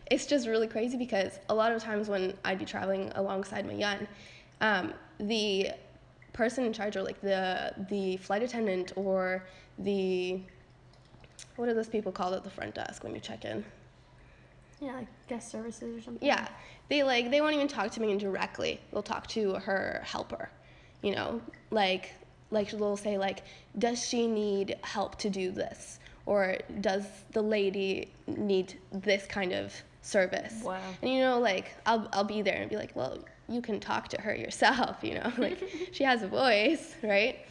it's just really crazy because a lot of times when I'd be traveling alongside Mayan, the person in charge, or like the flight attendant, or the, what are those people called at the front desk when you check in? Yeah, like guest services or something. Yeah, they won't even talk to me directly. They'll talk to her helper, you know, like they'll say like, does she need help to do this, or does the lady need this kind of service? Wow. And you know, like I'll be there and be like, well, you can talk to her yourself, you know, like she has a voice, right?